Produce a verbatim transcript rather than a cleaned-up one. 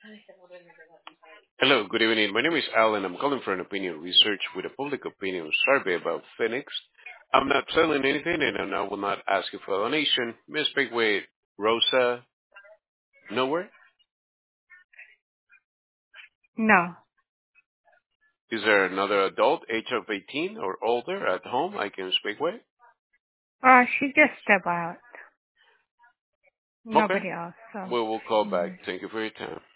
Hello, good evening. My name is Alan. I'm calling for an opinion research with a public opinion survey about Phoenix. I'm not selling anything and I will not ask you for a donation. May I speak with Rosa Nowhere? No. Is there another adult, age of eighteen or older at home I can speak with? Uh, she just stepped out. Okay. Nobody else, so. We will call back. Mhm. Thank you for your time.